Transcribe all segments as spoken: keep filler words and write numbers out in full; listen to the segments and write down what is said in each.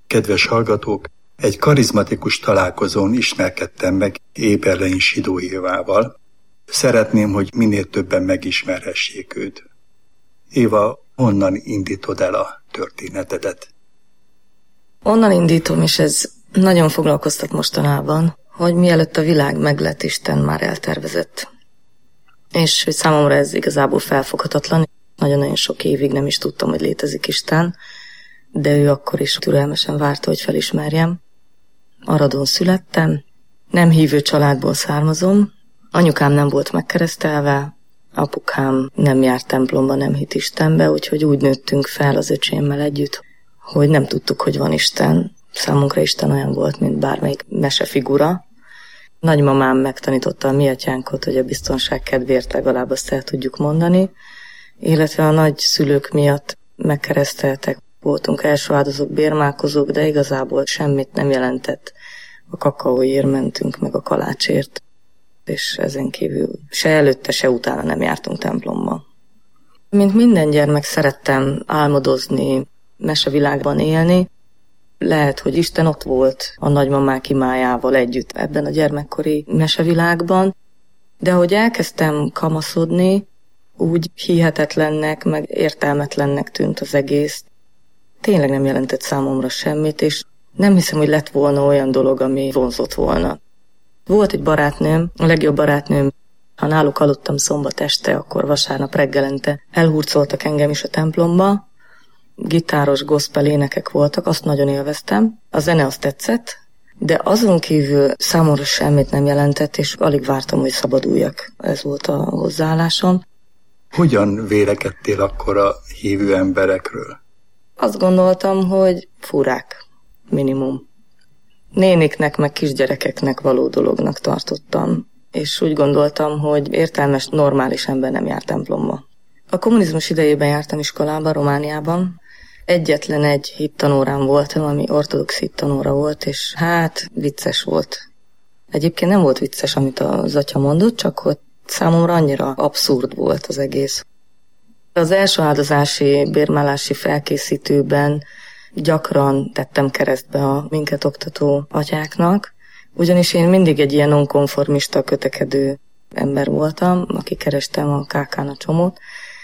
Kedves hallgatók, egy karizmatikus találkozón ismerkedtem meg Eberlein Sidó Évával. Szeretném, hogy minél többen megismerhessék őt. Éva, honnan indítod el a történetedet? Onnan indítom, és ez nagyon foglalkoztat mostanában, hogy mielőtt a világ meglett, Isten már eltervezett. És hogy számomra ez igazából felfoghatatlan. Nagyon-nagyon sok évig nem is tudtam, hogy létezik Isten, de ő akkor is türelmesen várta, hogy felismerjem. Aradon születtem, nem hívő családból származom, anyukám nem volt megkeresztelve, apukám nem járt templomba, nem hitt Istenbe, úgyhogy úgy nőttünk fel az öcsémmel együtt, hogy nem tudtuk, hogy van Isten. Számunkra Isten olyan volt, mint bármelyik mesefigura. Nagymamám megtanította a mi atyánkot, hogy a biztonság kedvéért legalább azt el tudjuk mondani, illetve a nagy szülők miatt megkereszteltek. Voltunk első áldozók, bérmálkozók, de igazából semmit nem jelentett. A kakaóért mentünk, meg a kalácsért, és ezen kívül se előtte, se utána nem jártunk templomba. Mint minden gyermek szerettem álmodozni, mesevilágban élni. Lehet, hogy Isten ott volt a nagymamák imájával együtt ebben a gyermekkori mesevilágban, de ahogy elkezdtem kamaszodni, úgy hihetetlennek, meg értelmetlennek tűnt az egész. Tényleg nem jelentett számomra semmit, és nem hiszem, hogy lett volna olyan dolog, ami vonzott volna. Volt egy barátnőm, a legjobb barátnőm, ha náluk aludtam szombat este, akkor vasárnap reggelente elhurcoltak engem is a templomba. Gitáros gospel énekek voltak, azt nagyon élveztem. A zene azt tetszett, de azon kívül számomra semmit nem jelentett, és alig vártam, hogy szabaduljak. Ez volt a hozzáállásom. Hogyan vélekedtél akkor a hívő emberekről? Azt gondoltam, hogy furák, minimum. Néniknek, meg kisgyerekeknek való dolognak tartottam, és úgy gondoltam, hogy értelmes, normális ember nem jár templomba. A kommunizmus idejében jártam iskolába, Romániában. Egyetlen egy hittanórám voltam, ami ortodox hittanóra volt, és hát vicces volt. Egyébként nem volt vicces, amit az atya mondott, csak hogy számomra annyira abszurd volt az egész. Az első áldozási, bérmálási felkészítőben gyakran tettem keresztbe a minket oktató atyáknak, ugyanis én mindig egy ilyen nonkonformista, kötekedő ember voltam, aki kerestem a ká kán a csomót,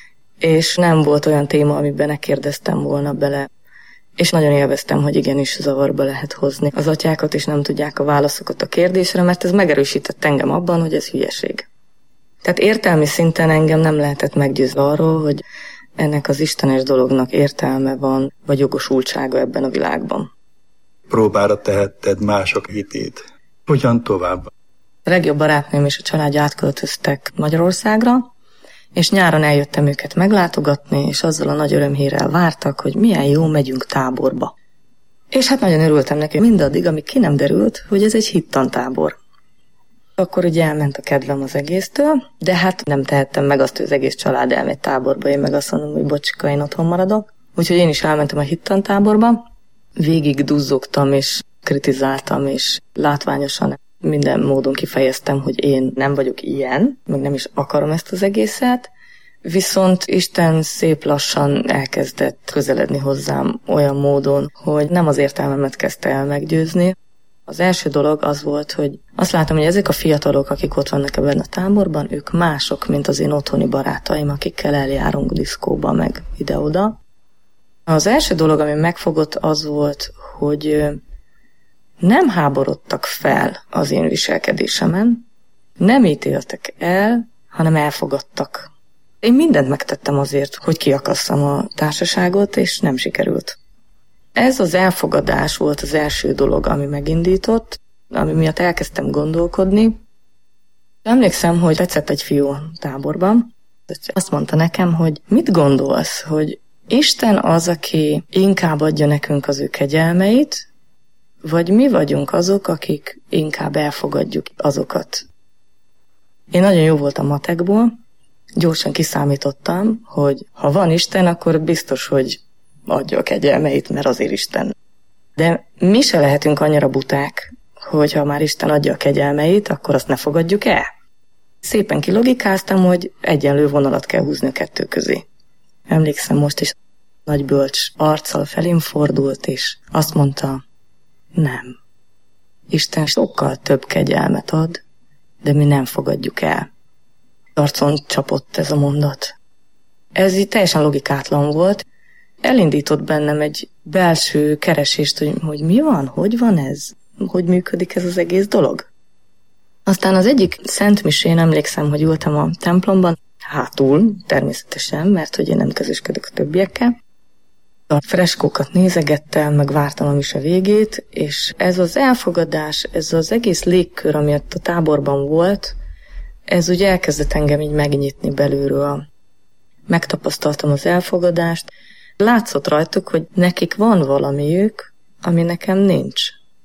és nem volt olyan téma, amiben ne kérdeztem volna bele. És nagyon élveztem, hogy igenis zavarba lehet hozni az atyákat, és nem tudják a válaszokat a kérdésre, mert ez megerősített engem abban, hogy ez hülyeség. Tehát értelmi szinten engem nem lehetett meggyőzni arról, hogy ennek az istenes dolognak értelme van, vagy jogosultsága ebben a világban. Próbára tehetted mások hitét. Hogyan tovább? A legjobb barátnőm és a családja átköltöztek Magyarországra, és nyáron eljöttem őket meglátogatni, és azzal a nagy örömhírrel vártak, hogy milyen jó, megyünk táborba. És hát nagyon örültem neki mindaddig, amíg ki nem derült, hogy ez egy hittantábor. Akkor ugye elment a kedvem az egésztől, de hát nem tehettem meg azt, hogy az egész család elmegy táborba, én meg azt mondom, hogy bocsika, én otthon maradok. Úgyhogy én is elmentem a hittantáborba, végig duzzogtam és kritizáltam, és látványosan minden módon kifejeztem, hogy én nem vagyok ilyen, meg nem is akarom ezt az egészet, viszont Isten szép lassan elkezdett közeledni hozzám olyan módon, hogy nem az értelmemet kezdte el meggyőzni. Az első dolog az volt, hogy azt látom, hogy ezek a fiatalok, akik ott vannak ebben a táborban, ők mások, mint az én otthoni barátaim, akikkel eljárunk diszkóba, meg ide-oda. Az első dolog, ami megfogott, az volt, hogy nem háborodtak fel az én viselkedésemen, nem ítéltek el, hanem elfogadtak. Én mindent megtettem azért, hogy kiakasszam a társaságot, és nem sikerült. Ez az elfogadás volt az első dolog, ami megindított, ami miatt elkezdtem gondolkodni. Emlékszem, hogy tetszett egy fiú a táborban, azt mondta nekem, hogy mit gondolsz, hogy Isten az, aki inkább adja nekünk az ő kegyelmeit, vagy mi vagyunk azok, akik inkább elfogadjuk azokat. Én nagyon jó voltam matekból, gyorsan kiszámítottam, hogy ha van Isten, akkor biztos, hogy adja a kegyelmeit, mert azért Isten. De mi se lehetünk annyira buták, hogy ha már Isten adja a kegyelmeit, akkor azt ne fogadjuk el. Szépen kilogikáztam, hogy egyenlő vonalat kell húzni a kettő közé. Emlékszem most is. nagy bölcs arccal felém fordult, és azt mondta, nem. Isten sokkal több kegyelmet ad, de mi nem fogadjuk el. Arcon csapott ez a mondat. Ez így teljesen logikátlan volt. Elindított bennem egy belső keresést, hogy, hogy mi van, hogy van ez, hogy működik ez az egész dolog. Aztán az egyik szentmisén emlékszem, hogy ültem a templomban, hátul természetesen, mert hogy én nem közösködök a többiekkel. A freskókat nézegettem, meg vártam a mise végét, és ez az elfogadás, ez az egész légkör, ami ott a táborban volt, ez úgy elkezdett engem így megnyitni belülről. Megtapasztaltam az elfogadást, látszott rajtuk, hogy nekik van valamiük, ami nekem nincs.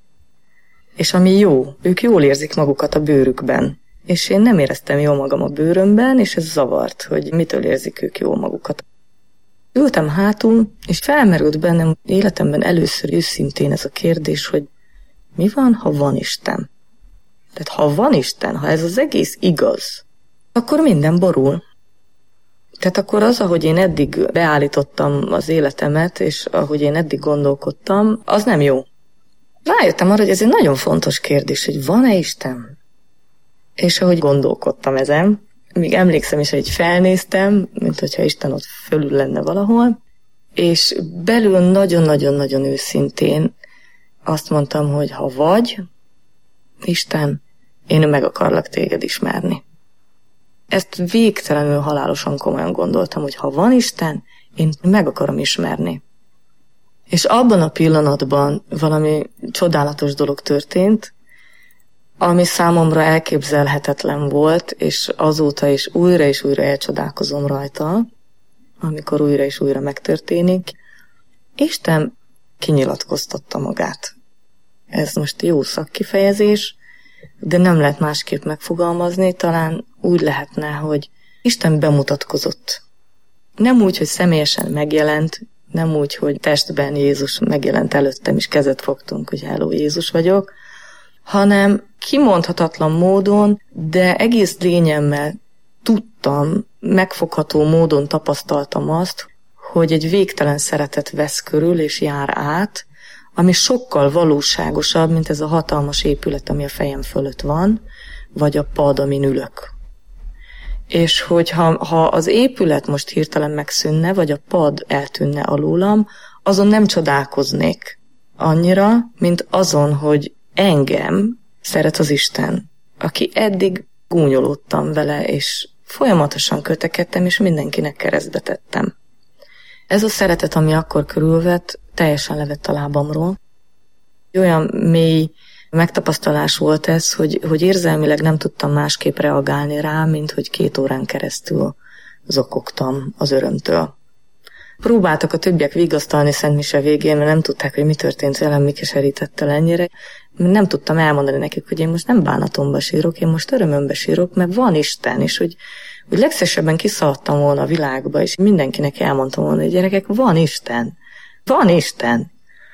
És ami jó, ők jól érzik magukat a bőrükben. És én nem éreztem jól magam a bőrömben, és ez zavart, hogy mitől érzik ők jól magukat. Ültem hátul, és felmerült bennem életemben először őszintén ez a kérdés, hogy mi van, ha van Isten? Tehát ha van Isten, ha ez az egész igaz, akkor minden borul. Tehát akkor az, ahogy én eddig beállítottam az életemet, és ahogy én eddig gondolkodtam, az nem jó. Rájöttem arra, hogy ez egy nagyon fontos kérdés, hogy van-e Isten? És ahogy gondolkodtam ezen, még emlékszem is, hogy felnéztem, mint hogyha Isten ott fölül lenne valahol, és belül nagyon-nagyon-nagyon őszintén azt mondtam, hogy ha vagy, Isten, én meg akarlak téged ismerni. Ezt végtelenül halálosan komolyan gondoltam, hogy ha van Isten, én meg akarom ismerni. És abban a pillanatban valami csodálatos dolog történt, ami számomra elképzelhetetlen volt, és azóta is újra és újra elcsodálkozom rajta, amikor újra és újra megtörténik. Isten kinyilatkoztatta magát. Ez most jó szakkifejezés, de nem lehet másképp megfogalmazni, talán úgy lehetne, hogy Isten bemutatkozott. Nem úgy, hogy személyesen megjelent, nem úgy, hogy testben Jézus megjelent előttem, és kezet fogtunk, hogy hello, Jézus vagyok, hanem kimondhatatlan módon, de egész lényemmel tudtam, megfogható módon tapasztaltam azt, hogy egy végtelen szeretet vesz körül és jár át, ami sokkal valóságosabb, mint ez a hatalmas épület, ami a fejem fölött van, vagy a pad, amin ülök. És hogyha ha az épület most hirtelen megszűnne, vagy a pad eltűnne alólam, azon nem csodálkoznék annyira, mint azon, hogy engem szeret az Isten, aki eddig gúnyolódtam vele, és folyamatosan kötekedtem, és mindenkinek keresztbe tettem. Ez a szeretet, ami akkor körülvett, teljesen levett a lábamról. Olyan mély megtapasztalás volt ez, hogy, hogy érzelmileg nem tudtam másképp reagálni rá, mint hogy két órán keresztül zokogtam az örömtől. Próbáltak a többiek vigasztalni Szent Mise végén, mert nem tudták, hogy mi történt velem, mi keserített el ennyire. Nem tudtam elmondani nekik, hogy én most nem bánatomba sírok, én most örömömbe sírok, mert van Isten, és hogy, hogy legszívesebben kiszaladtam volna a világba, és mindenkinek elmondtam volna, hogy gyerekek, van Isten. Van Isten.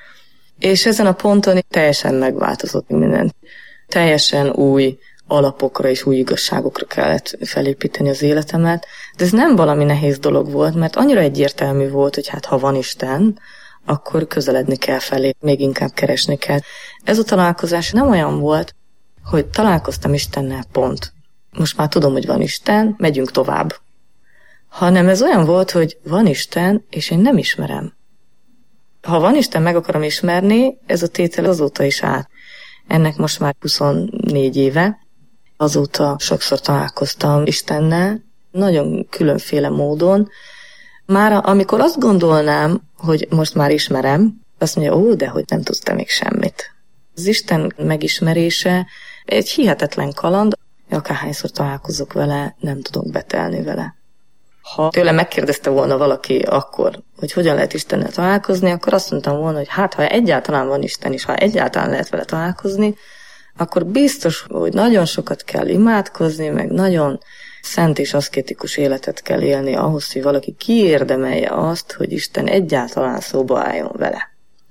És ezen a ponton teljesen megváltozott minden. Teljesen új alapokra és új igazságokra kellett felépíteni az életemet, de ez nem valami nehéz dolog volt, mert annyira egyértelmű volt, hogy hát ha van Isten, akkor közeledni kell felé, még inkább keresni kell. Ez a találkozás nem olyan volt, hogy találkoztam Istennel, pont. Most már tudom, hogy van Isten, megyünk tovább. Hanem ez olyan volt, hogy van Isten, és én nem ismerem. Ha van Isten, meg akarom ismerni, ez a tétel azóta is át. Ennek most már huszonnégy éve. Azóta sokszor találkoztam Istennel, nagyon különféle módon. Már amikor azt gondolnám, hogy most már ismerem, azt mondja, ó, de hogy nem tudsz te még semmit. Az Isten megismerése egy hihetetlen kaland, akárhányszor találkozok vele, nem tudok betelni vele. Ha tőlem megkérdezte volna valaki akkor, hogy hogyan lehet Istennel találkozni, akkor azt mondtam volna, hogy hát ha egyáltalán van Isten, és ha egyáltalán lehet vele találkozni, akkor biztos, hogy nagyon sokat kell imádkozni, meg nagyon szent és aszkétikus életet kell élni ahhoz, hogy valaki kiérdemelje azt, hogy Isten egyáltalán szóba álljon vele.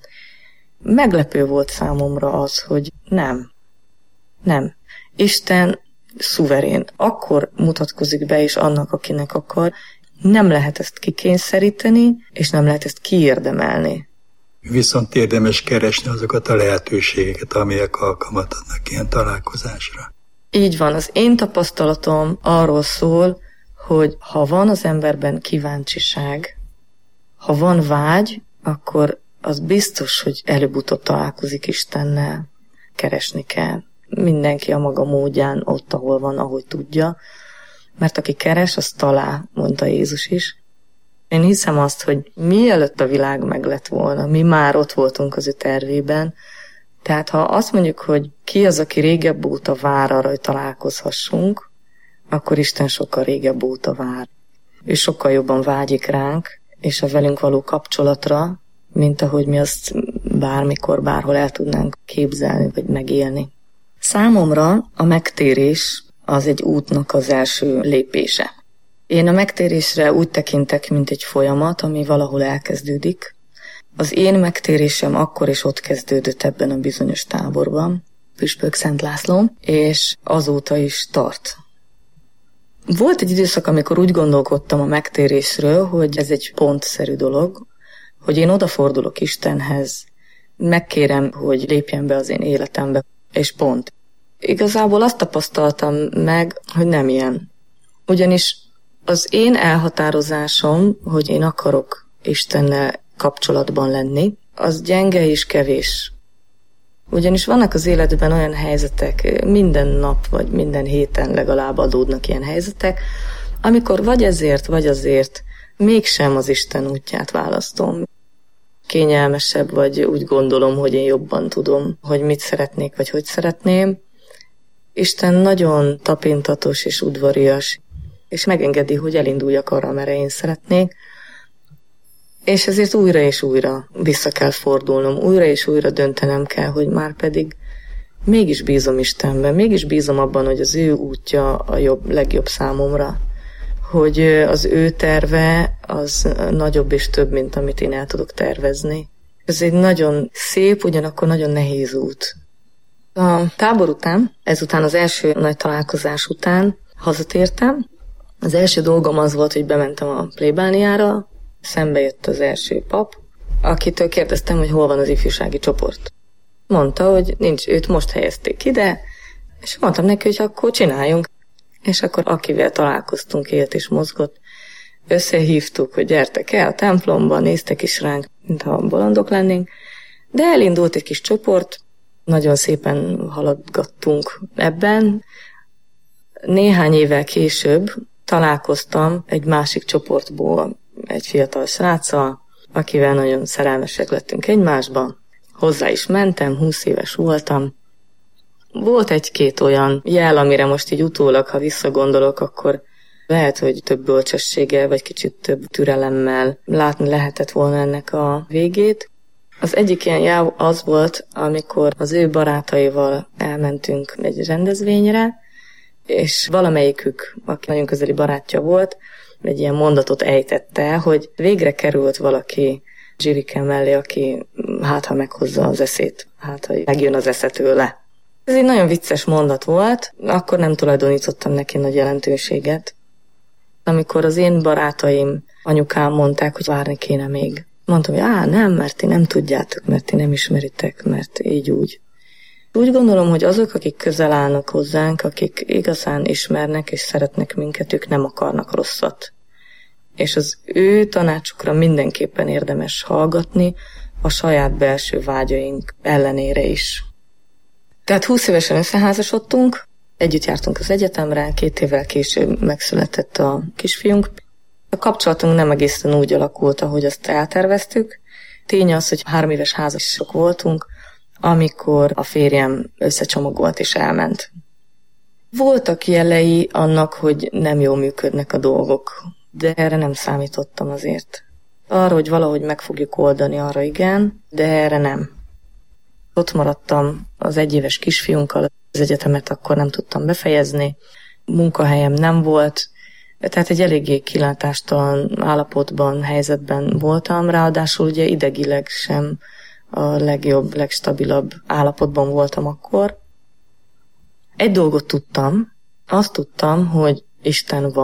Meglepő volt számomra az, hogy nem. Nem. Isten szuverén. Akkor mutatkozik be is annak, akinek akar. Nem lehet ezt kikényszeríteni, és nem lehet ezt kiérdemelni. Viszont érdemes keresni azokat a lehetőségeket, amelyek alkalmat adnak ilyen találkozásra. Így van, az én tapasztalatom arról szól, hogy ha van az emberben kíváncsiság, ha van vágy, akkor az biztos, hogy előbb-utóbb találkozik Istennel, keresni kell. Mindenki a maga módján ott, ahol van, ahogy tudja, mert aki keres, az talál, mondta Jézus is. Én hiszem azt, hogy mielőtt a világ meg lett volna, mi már ott voltunk az ő tervében, tehát ha azt mondjuk, hogy ki az, aki régebb óta vár arra, hogy találkozhassunk, akkor Isten sokkal régebb óta vár. Ő sokkal jobban vágyik ránk, és a velünk való kapcsolatra, mint ahogy mi azt bármikor, bárhol el tudnánk képzelni, vagy megélni. Számomra a megtérés az egy útnak az első lépése. Én a megtérésre úgy tekintek, mint egy folyamat, ami valahol elkezdődik. Az én megtérésem akkor is ott kezdődött ebben a bizonyos táborban, Püspök Szent Lászlón, és azóta is tart. Volt egy időszak, amikor úgy gondolkodtam a megtérésről, hogy ez egy pontszerű dolog, hogy én odafordulok Istenhez, megkérem, hogy lépjen be az én életembe, és pont. Igazából azt tapasztaltam meg, hogy nem ilyen. Ugyanis az én elhatározásom, hogy én akarok Istennel kapcsolatban lenni, az gyenge és kevés. Ugyanis vannak az életben olyan helyzetek, minden nap vagy minden héten legalább adódnak ilyen helyzetek, amikor vagy ezért, vagy azért mégsem az Isten útját választom. Kényelmesebb, vagy úgy gondolom, hogy én jobban tudom, hogy mit szeretnék, vagy hogy szeretném. Isten nagyon tapintatos és udvarias, és megengedi, hogy elinduljak arra, amerre én szeretnék, és ezért újra és újra vissza kell fordulnom, újra és újra döntenem kell, hogy már pedig mégis bízom Istenben, mégis bízom abban, hogy az ő útja a jobb, legjobb számomra, hogy az ő terve az nagyobb és több, mint amit én el tudok tervezni. Ez egy nagyon szép, ugyanakkor nagyon nehéz út. A tábor után, ezután az első nagy találkozás után hazatértem. Az első dolgom az volt, hogy bementem a plébániára, szembe jött az első pap, akitől kérdeztem, hogy hol van az ifjúsági csoport. Mondta, hogy nincs, őt most helyezték ide, és mondtam neki, hogy akkor csináljunk. És akkor akivel találkoztunk, élt és mozgott, összehívtuk, hogy gyertek el a templomba, néztek is ránk, mintha bolondok lennénk, de elindult egy kis csoport, nagyon szépen haladgattunk ebben. Néhány évvel később találkoztam egy másik csoportból egy fiatal sráccal, akivel nagyon szerelmesek lettünk egymásba. Hozzá is mentem, húsz éves voltam. Volt egy-két olyan jel, amire most így utólag, ha visszagondolok, akkor lehet, hogy több bölcsességgel, vagy kicsit több türelemmel látni lehetett volna ennek a végét. Az egyik ilyen jel az volt, amikor az ő barátaival elmentünk egy rendezvényre, és valamelyikük, aki nagyon közeli barátja volt, egy ilyen mondatot ejtette, hogy végre került valaki Zsirike mellé, aki hát ha meghozza az eszét, hát ha megjön az esze tőle. Ez egy nagyon vicces mondat volt, akkor nem tulajdonítottam neki nagy jelentőséget. Amikor az én barátaim, anyukám mondták, hogy várni kéne még. Mondtam, hogy á, nem, mert ti nem tudjátok, mert ti nem ismeritek, mert így úgy. Úgy gondolom, hogy azok, akik közel állnak hozzánk, akik igazán ismernek és szeretnek minket, ők nem akarnak rosszat. És az ő tanácsukra mindenképpen érdemes hallgatni, a saját belső vágyaink ellenére is. Tehát húsz évesen összeházasodtunk, együtt jártunk az egyetemre, két évvel később megszületett a kisfiunk. A kapcsolatunk nem egészen úgy alakult, ahogy azt elterveztük. Tény az, hogy három éves házasok voltunk, amikor a férjem összecsomagolt és elment. Voltak jelei annak, hogy nem jól működnek a dolgok, de erre nem számítottam azért. Arra, hogy valahogy meg fogjuk oldani, arra igen, de erre nem. Ott maradtam az egyéves kisfiunkkal, az egyetemet akkor nem tudtam befejezni, munkahelyem nem volt, tehát egy eléggé kilátástalan állapotban, helyzetben voltam, ráadásul ugye idegileg sem a legjobb, legstabilabb állapotban voltam akkor. Egy dolgot tudtam, azt tudtam, hogy Isten van,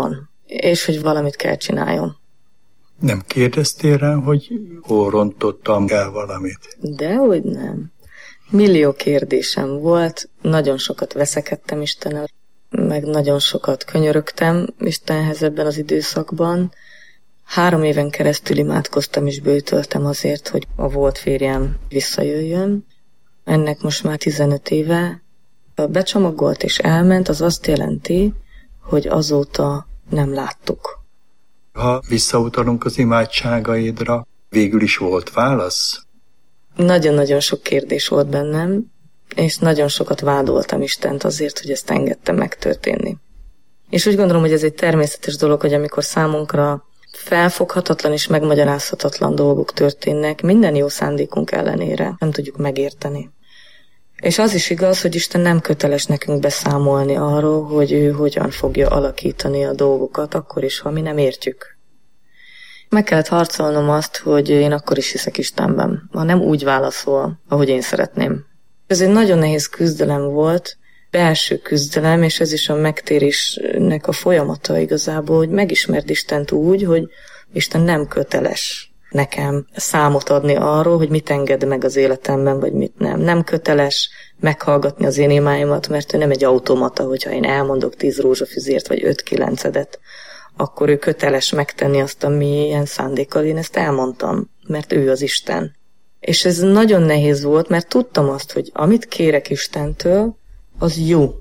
és hogy valamit kell csináljon. Nem kérdeztél rá, hogy hol rontottam el valamit? Dehogy nem. Millió kérdésem volt, nagyon sokat veszekedtem Istennel, meg nagyon sokat könyörögtem Istenhez ebben az időszakban. Három éven keresztül imádkoztam és bőtöltem azért, hogy a volt férjem visszajöjjön. Ennek most már tizenöt éve. A becsomagolt és elment, az azt jelenti, hogy azóta nem láttuk. Ha visszautalunk az imádságaidra, végül is volt válasz? Nagyon-nagyon sok kérdés volt bennem, és nagyon sokat vádoltam Istent azért, hogy ezt engedtem megtörténni. És úgy gondolom, hogy ez egy természetes dolog, hogy amikor számunkra felfoghatatlan és megmagyarázhatatlan dolgok történnek, minden jó szándékunk ellenére nem tudjuk megérteni. És az is igaz, hogy Isten nem köteles nekünk beszámolni arról, hogy ő hogyan fogja alakítani a dolgokat, akkor is, ha mi nem értjük. Meg kellett harcolnom azt, hogy én akkor is hiszek Istenben, ha nem úgy válaszol, ahogy én szeretném. Ez egy nagyon nehéz küzdelem volt, belső küzdelem, és ez is a megtérésnek a folyamata igazából, hogy megismerd Istent úgy, hogy Isten nem köteles nekem számot adni arról, hogy mit enged meg az életemben, vagy mit nem. Nem köteles meghallgatni az én imáimat, mert ő nem egy automata, hogyha én elmondok tíz rózsafüzért, vagy öt kilencedet, akkor ő köteles megtenni azt, ami ilyen szándékkal én ezt elmondtam, mert ő az Isten. És ez nagyon nehéz volt, mert tudtam azt, hogy amit kérek Istentől, az jó.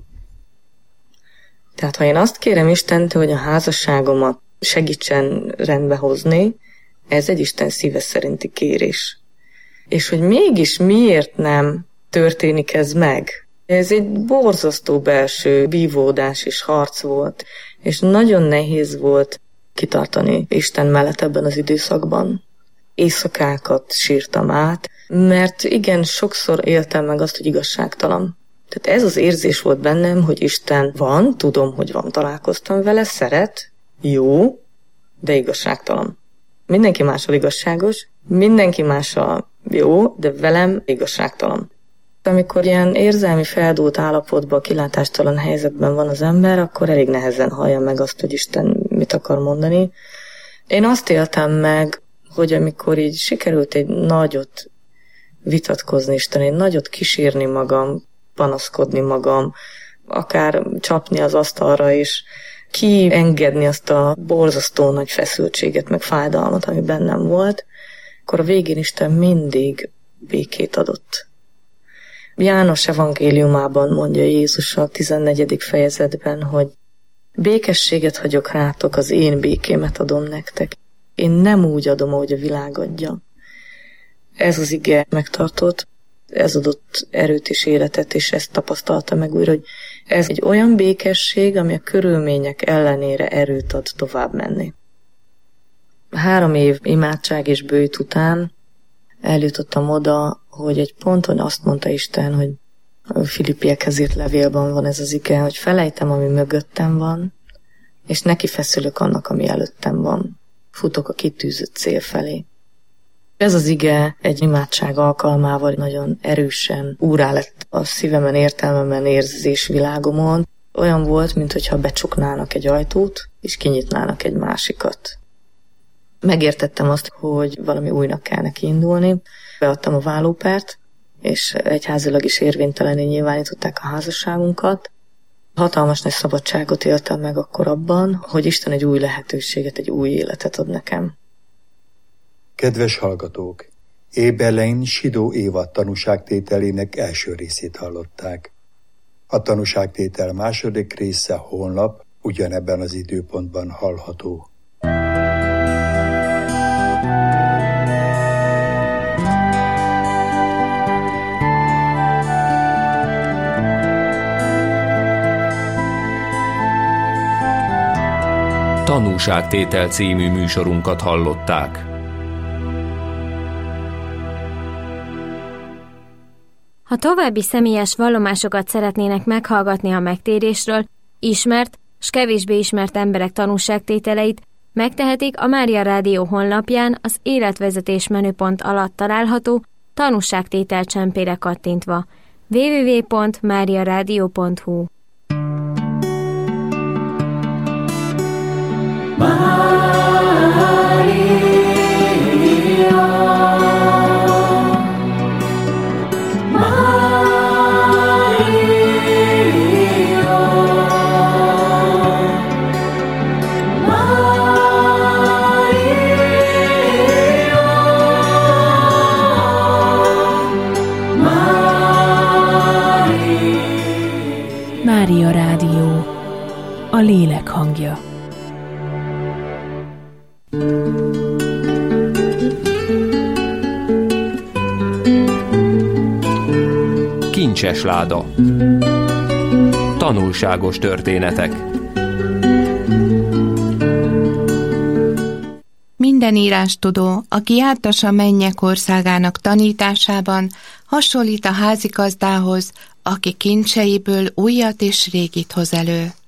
Tehát ha én azt kérem Istentől, hogy a házasságomat segítsen rendbe hozni, ez egy Isten szíve szerinti kérés. És hogy mégis miért nem történik ez meg? Ez egy borzasztó belső vívódás és harc volt, és nagyon nehéz volt kitartani Isten mellett ebben az időszakban. Éjszakákat sírtam át, mert igen, sokszor éltem meg azt, hogy igazságtalan. Tehát ez az érzés volt bennem, hogy Isten van, tudom, hogy van, találkoztam vele, szeret, jó, de igazságtalan. Mindenki mással igazságos, mindenki mással jó, de velem igazságtalan. Amikor ilyen érzelmi feldúlt állapotban, kilátástalan helyzetben van az ember, akkor elég nehezen hallja meg azt, hogy Isten mit akar mondani. Én azt éltem meg, hogy amikor így sikerült egy nagyot vitatkozni Isten, egy nagyot kísérni magam, panaszkodni magam, akár csapni az asztalra is, kiengedni azt a borzasztó nagy feszültséget, meg fájdalmat, ami bennem volt, akkor a végén Isten mindig békét adott. János evangéliumában mondja Jézus a tizennegyedik fejezetben, hogy békességet hagyok rátok, az én békémet adom nektek. Én nem úgy adom, ahogy a világ adja. Ez az ige megtartott, ez adott erőt és életet, és ezt tapasztalta meg újra, hogy ez egy olyan békesség, ami a körülmények ellenére erőt ad tovább menni. Három év imádság és bőjt után eljutottam oda, hogy egy ponton azt mondta Isten, hogy a Filippiekhez írt levélben van ez az ige, hogy felejtem, ami mögöttem van, és neki feszülök annak, ami előttem van. Futok a kitűzött cél felé. Ez az ige egy imádság alkalmával nagyon erősen úrrá lett a szívemen, értelmemen, érzésvilágomon. Olyan volt, mintha becsuknának egy ajtót, és kinyitnának egy másikat. Megértettem azt, hogy valami újnak kell neki indulni. Beadtam a vállópert, és egyházilag is érvénytelenné nyilvánították a házasságunkat. Hatalmas nagy szabadságot éltem meg akkor abban, hogy Isten egy új lehetőséget, egy új életet ad nekem. Kedves hallgatók! Éberlein Sidó Éva tanúságtételének első részét hallották. A tanúságtétel második része holnap ugyanebben az időpontban hallható. Tanúságtétel című műsorunkat hallották. Ha további személyes vallomásokat szeretnének meghallgatni a megtérésről, ismert s kevésbé ismert emberek tanúságtételeit, megtehetik a Mária Rádió honlapján az életvezetés menüpont alatt található tanúságtétel csempére kattintva. double-u double-u double-u pont mária rádió pont hu Mária Rádió, a lélek hangja. Kincses láda. Tanulságos történetek. Minden írástudó, aki jártas a mennyek országának tanításában, hasonlít a házigazdához, aki kincseiből újat és régit hoz elő.